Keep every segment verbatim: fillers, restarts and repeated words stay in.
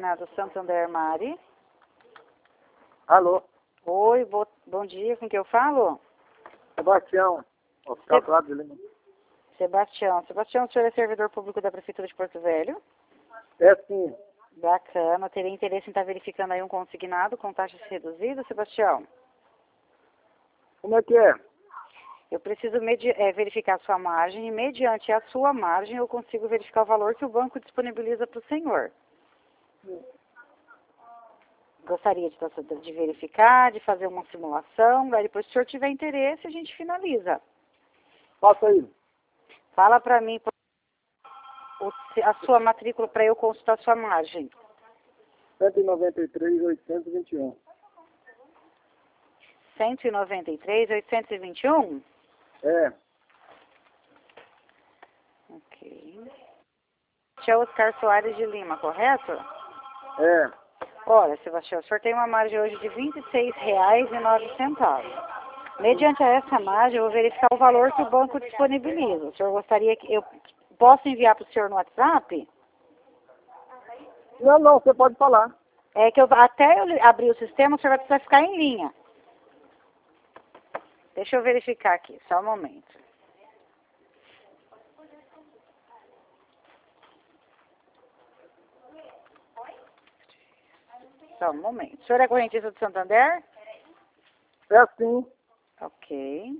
consignado Santander Mari. Alô, Oi, bo bom dia, com quem eu falo? Sebastião, Hospital Se- Claro de Lima. Sebastião. Sebastião, o senhor é servidor público da Prefeitura de Porto Velho? É sim, Bacana. Teria interesse em estar verificando aí um consignado com taxas reduzidas, Sebastião? como é que é? Eu preciso medi é, verificar a sua margem e, mediante a sua margem, eu consigo verificar o valor que o banco disponibiliza para o senhor. Gostaria de, de verificar, de fazer uma simulação, aí depois, se o senhor tiver interesse, a gente finaliza. Passa aí. Fala para mim o, a sua matrícula para eu consultar a sua margem. cento e noventa e três, oitocentos e vinte e um. cento e noventa e três, oitocentos e vinte e um? É, Ok. Tia Oscar Soares de Lima, correto? é. Olha, Sebastião, o senhor tem uma margem hoje de vinte e seis reais e nove centavos. Mediante a essa margem, eu vou verificar o valor que o banco disponibiliza. O senhor gostaria que eu posso enviar para o senhor no WhatsApp? Não, não, você pode falar. É que eu, até eu abrir o sistema, o senhor vai precisar ficar em linha. Deixa eu verificar aqui, só um momento. Só um momento. O senhor é correntista do Santander? É sim. Ok.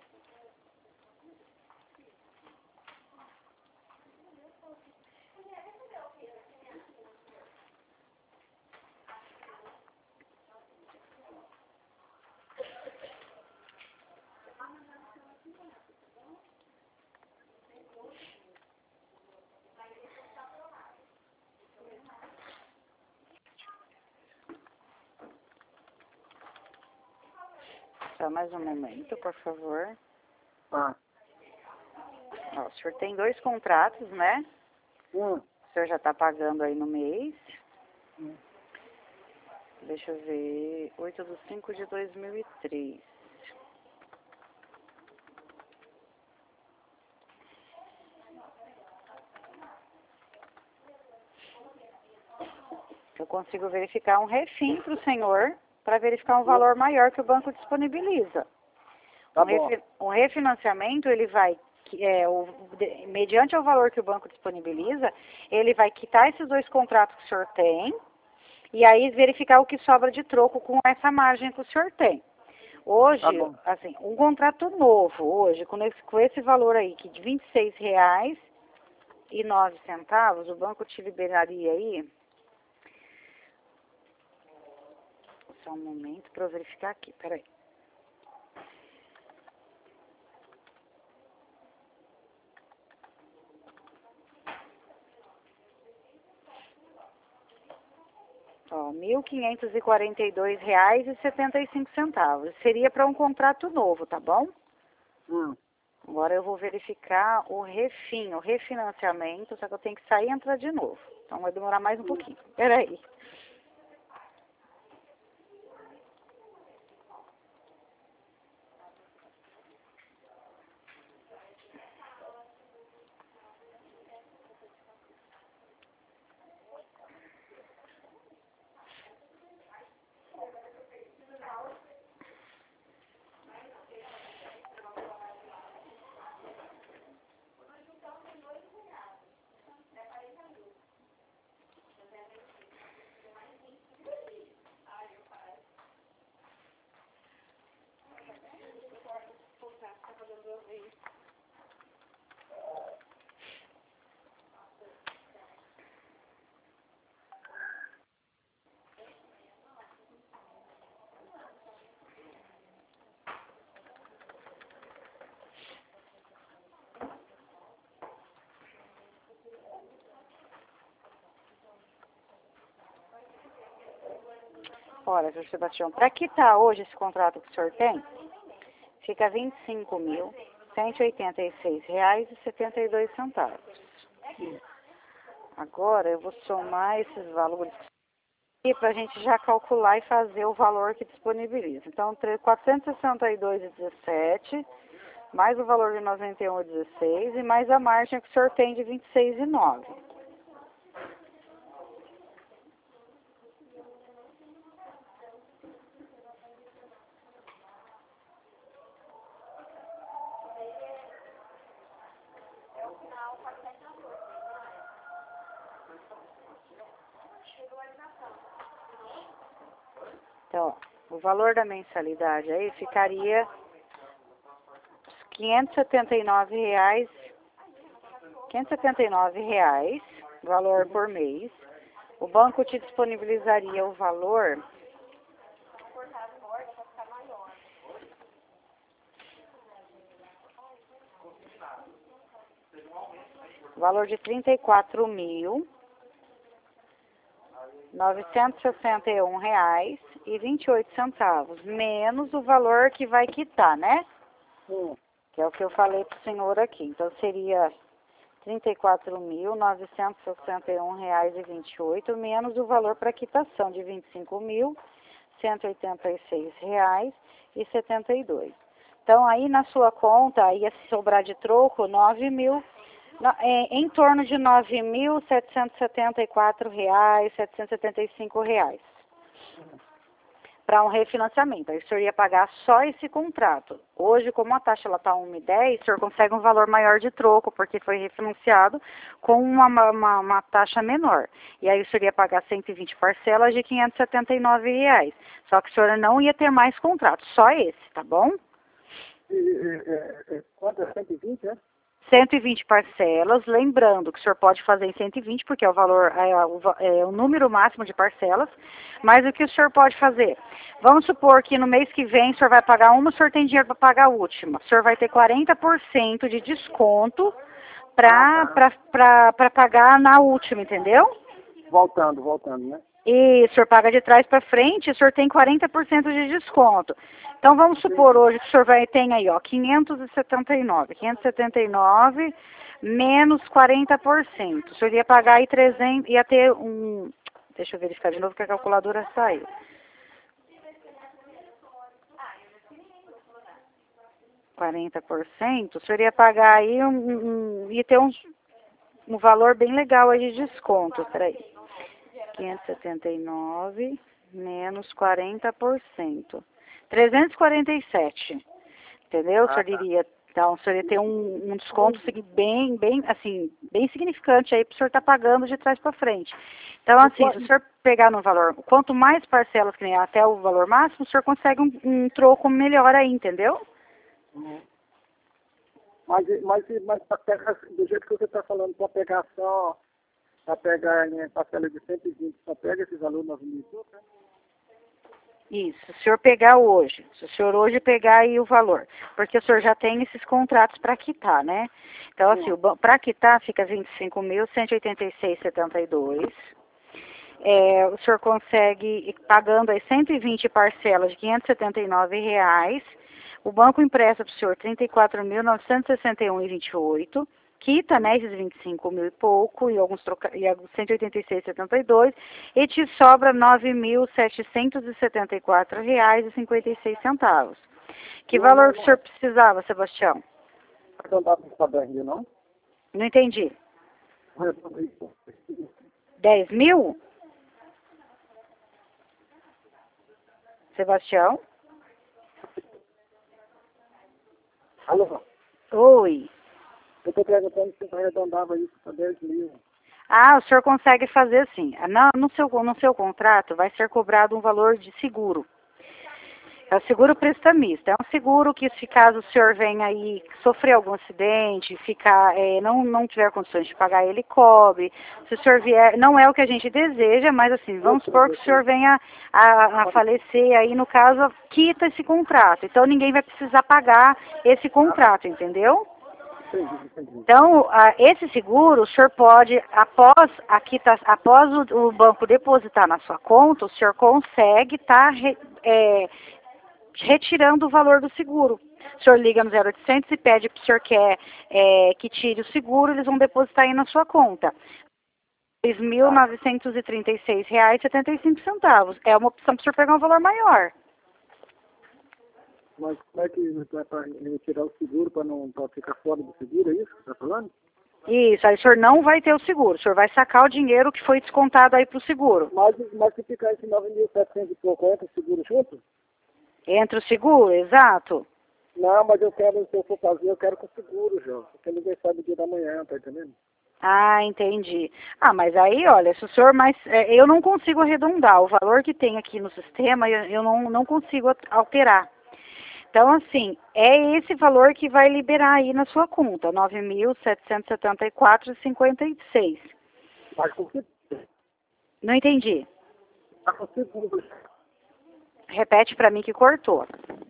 Só mais um momento, por favor. Ah. Ó, o senhor tem dois contratos, né? Hum. O senhor já está pagando aí no mês. Hum. Deixa eu ver. oito de cinco de dois mil e três. Eu consigo verificar um refim para o senhor, para verificar um valor maior que o banco disponibiliza. Tá um, bom. refi um refinanciamento, ele vai, é, o, de, mediante o valor que o banco disponibiliza, ele vai quitar esses dois contratos que o senhor tem, e aí verificar o que sobra de troco com essa margem que o senhor tem. Hoje, Tá bom. assim, um contrato novo, hoje, com esse, com esse valor aí, que de vinte e seis reais e nove centavos, o banco te liberaria aí. Só um momento para eu verificar aqui, peraí. Ó, mil quinhentos e quarenta e dois reais e setenta e cinco centavos. Seria para um contrato novo, tá bom? Hum. Agora eu vou verificar o refim, o refinanciamento, só que eu tenho que sair e entrar de novo. Então vai demorar mais um pouquinho. Peraí. Olha, seu Sebastião, para quitar hoje esse contrato que o senhor tem, fica vinte e cinco mil, cento e oitenta e seis reais e setenta e dois centavos. Agora eu vou somar esses valores aqui para a gente já calcular e fazer o valor que disponibiliza. Então, quatrocentos e sessenta e dois reais e dezessete centavos, mais o valor de noventa e um reais e dezesseis centavos e mais a margem que o senhor tem de vinte e seis reais e nove centavos. Então, ó, o valor da mensalidade aí ficaria quinhentos e setenta e nove reais, quinhentos e setenta e nove reais, valor por mês. O banco te disponibilizaria o valor valor de trinta e quatro mil, novecentos e sessenta e um reais e vinte e oito centavos, menos o valor que vai quitar, né? Hum. Que é o que eu falei pro senhor aqui. Então, seria trinta e quatro mil, novecentos e sessenta e um reais e vinte e oito, menos o valor para quitação de vinte e cinco mil, cento e oitenta e seis reais e setenta e dois. Então, aí na sua conta, ia sobrar de troco nove mil, em torno de nove mil setecentos e setenta e quatro reais, setecentos e setenta e cinco reais. Para um refinanciamento. Aí o senhor ia pagar só esse contrato. Hoje, como a taxa está um vírgula dez, o senhor consegue um valor maior de troco, porque foi refinanciado com uma, uma, uma taxa menor. E aí o senhor ia pagar cento e vinte parcelas de quinhentos e setenta e nove reais. Só que o senhor não ia ter mais contrato, só esse, tá bom? E, e, é, é, quanto é cento e vinte, é? cento e vinte parcelas, lembrando que o senhor pode fazer em cento e vinte, porque é o valor, é o, é o número máximo de parcelas, mas o que o senhor pode fazer? Vamos supor que no mês que vem o senhor vai pagar uma, o senhor tem dinheiro para pagar a última. O senhor vai ter quarenta por cento de desconto para Ah, tá. pagar na última, entendeu? Voltando, voltando, né? E o senhor paga de trás para frente, o senhor tem quarenta por cento de desconto. Então, vamos supor hoje que o senhor vai, tem aí, ó, quinhentos e setenta e nove. quinhentos e setenta e nove menos quarenta por cento. O senhor ia pagar aí trezentos, ia ter um... Deixa eu verificar de novo que a calculadora saiu. quarenta por cento, o senhor ia pagar aí um... um ia ter um, um valor bem legal aí de desconto. Peraí. quinhentos e setenta e nove menos quarenta por cento. trezentos e quarenta e sete. Entendeu? O senhor iria, então, o senhor ia ter um, um desconto bem, bem, assim, bem significante aí para o senhor estar tá pagando de trás para frente. Então, assim, se o senhor pegar no valor, quanto mais parcelas que nem até o valor máximo, o senhor consegue um, um troco melhor aí, entendeu? Uhum. Mas, mas, mas para pegar, do jeito que você está falando, para pegar só, para pegar em parcela de cento e vinte, só pega esse valor nove mil e pouco, né? Isso, se o senhor pegar hoje, se o senhor hoje pegar aí o valor, porque o senhor já tem esses contratos para quitar, né? Então, assim, para quitar fica vinte e cinco mil, cento e oitenta e seis reais e setenta e dois centavos. É, o senhor consegue, pagando aí cento e vinte parcelas de quinhentos e setenta e nove reais, o banco empresta para o senhor trinta e quatro mil, novecentos e sessenta e um reais e vinte e oito centavos, quita, né, esses vinte e cinco mil e pouco, e alguns troca, e cento e oitenta e seis reais e setenta e dois centavos, e te sobra nove mil setecentos e setenta e quatro reais e cinquenta e seis centavos. Que Não, valor não, que o senhor precisava, Sebastião? não dá para dez mil, não? Não entendi. dez mil? Sebastião? Alô? Oi. Eu estou perguntando se você arredondava isso para dez mil. Ah, o senhor consegue fazer assim. No, no, seu, no seu contrato vai ser cobrado um valor de seguro. É o seguro prestamista. É um seguro que, se caso o senhor venha aí sofrer algum acidente, ficar, é, não, não tiver condições de pagar, ele cobre. Se o senhor vier, não é o que a gente deseja, mas assim, vamos supor que o senhor venha a, a falecer, aí no caso, quita esse contrato. Então ninguém vai precisar pagar esse contrato, entendeu? Então, a, esse seguro, o senhor pode, após, a quita, após o, o banco depositar na sua conta, o senhor consegue estar tá, é, retirando o valor do seguro. O senhor liga no zero oitocentos e pede que o senhor quer é, que tire o seguro, eles vão depositar aí na sua conta. dois mil novecentos e trinta e seis reais e setenta e cinco centavos. É uma opção para o senhor pegar um valor maior. Mas como é que é para retirar o seguro para não pra ficar fora do seguro, é isso que você está falando? Isso, aí o senhor não vai ter o seguro, o senhor vai sacar o dinheiro que foi descontado aí para o seguro. Mas, mas se ficar esse nove mil e setecentos e pouco, entra o seguro junto? Entra o seguro, exato. Não, mas eu quero, se eu for fazer, eu quero com seguro, João. Porque ninguém sabe o dia da manhã, tá entendendo? Ah, entendi. Ah, mas aí, olha, se o senhor mais... é, eu não consigo arredondar. O valor que tem aqui no sistema, eu, eu não, não consigo a- alterar. Então, assim, é esse valor que vai liberar aí na sua conta, nove mil setecentos e setenta e quatro reais e cinquenta e seis. Mas por que Não entendi. tá com seguro? Repete para mim que cortou.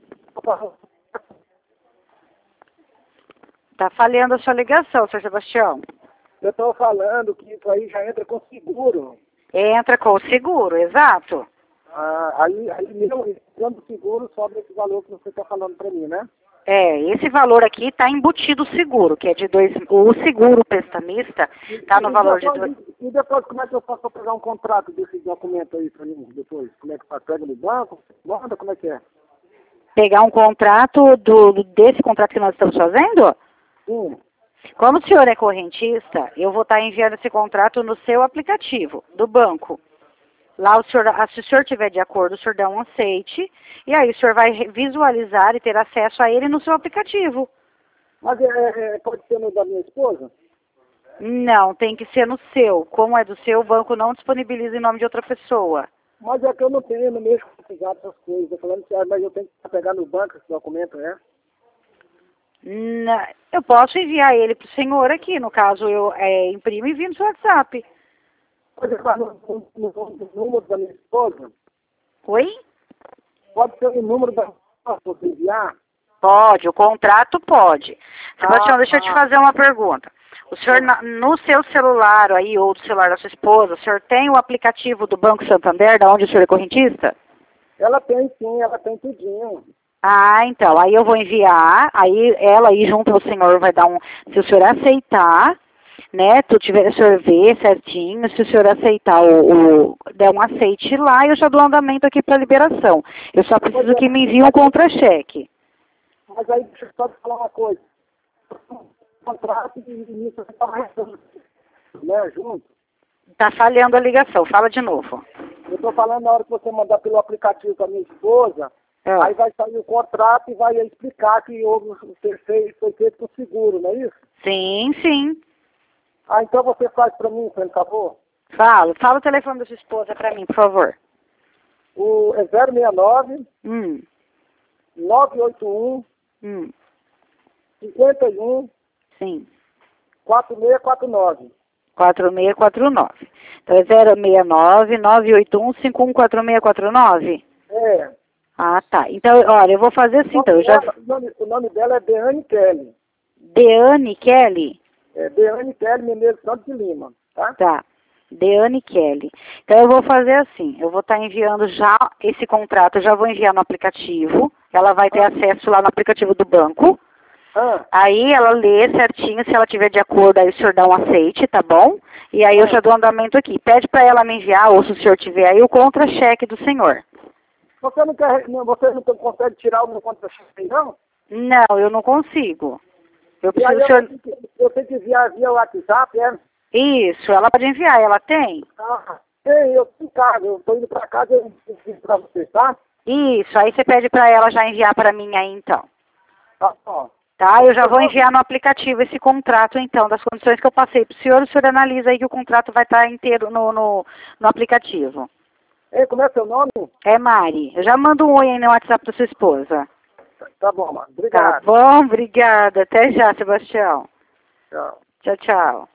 Tá falhando a sua ligação, senhor Sebastião. Eu estou falando que isso aí já entra com seguro. Entra com o seguro, exato. Ah, aí, aí meu, entrando o seguro, sobe esse valor que você está falando para mim, né? É, esse valor aqui está embutido o seguro, que é de dois... O seguro prestamista está no E valor de... depois, dois... e depois, como é que eu faço para pegar um contrato desse documento aí para mim depois? Como é que faz? Pega no banco? Manda, como é que é? Pegar um contrato do, do- desse contrato que nós estamos fazendo? Sim. Como o senhor é correntista, eu vou estar enviando esse contrato no seu aplicativo do banco. Lá, o senhor, ah, se o senhor tiver de acordo, o senhor dá um aceite, e aí o senhor vai re- visualizar e ter acesso a ele no seu aplicativo. Mas é, é, pode ser no da minha esposa? Não, tem que ser no seu. Como é do seu, o banco não disponibiliza em nome de outra pessoa. Mas é que eu não tenho, não mexo com esses dados, essas coisas. Eu falando que ah, mas eu tenho que pegar no banco esse documento, né? Na- eu posso enviar ele para o senhor aqui, no caso eu é, imprimo e envio no seu WhatsApp. Pode ser no, no, no, no número da minha esposa? Oi? Pode ser o número da minha esposa, você enviar? Pode, o contrato pode. Sebastião, Ah, deixa eu te ah. fazer uma pergunta. O senhor, na- no seu celular aí, ou do celular da sua esposa, o senhor tem o aplicativo do Banco Santander, da onde o senhor é correntista? Ela tem sim, ela tem tudinho. Ah, então, aí eu vou enviar, aí ela aí junto ao senhor vai dar um, se o senhor aceitar, né, tu tiver, o senhor vê certinho, se o senhor aceitar o, o der um aceite lá, eu já dou andamento aqui para liberação. Eu só preciso Pois é. que me envie um contra-cheque. Mas aí deixa eu só te falar uma coisa. Contrato e isso você está marcando, né, junto. Tá falhando a ligação, fala de novo. Eu estou falando na hora que você mandar pelo aplicativo para minha esposa, Ah. aí vai sair o contrato e vai explicar que houve, foi feito foi feito com seguro, não é isso? Sim, sim. Ah, então você faz para mim, por favor. Fala, fala o telefone da sua esposa para mim, por favor. O é zero seis nove, Hum, nove oito um, hum, cinco um, sim. quatro seis quatro nove. quatro seis quatro nove. Então é zero seis nove, nove oito um, cinco um quatro seis quatro nove? É. Ah, tá. Então, olha, eu vou fazer assim, então. Eu já... Dela- o, nome, o nome dela é Deane Kelly. Deane Kelly? É Deane Kelly Menezes Santos de Lima, tá? Tá. Deane Kelly. Então eu vou fazer assim, eu vou estar enviando já esse contrato, eu já vou enviar no aplicativo, ela vai ter Ah. acesso lá no aplicativo do banco. Ah, Aí ela lê certinho, se ela tiver de acordo, aí o senhor dá um aceite, tá bom? E aí eu Ah. já dou andamento aqui. Pede para ela me enviar, ou se o senhor tiver aí, o contra-cheque do senhor. você não quer, não, você não consegue tirar o meu contra-cheque, não? Não, eu não consigo. Eu E aí preciso, eu, senhor... tenho que- eu tenho que enviar via WhatsApp, é? Isso, ela pode enviar, ela tem? Ah, tem, eu tô em casa, eu tô indo pra casa, eu envio pra você, tá? Isso, aí você pede para ela já enviar para mim aí então. Tá bom. Tá? Eu já vou enviar no aplicativo esse contrato então, das condições que eu passei para o senhor, o senhor analisa aí que o contrato vai estar inteiro no, no, no aplicativo. Ei, como é seu nome? É Mari, eu já mando um oi aí no WhatsApp da sua esposa. Tá bom, mano. Tá Obrigado. bom, obrigada. Até já, Sebastião. Tchau. Tchau, tchau.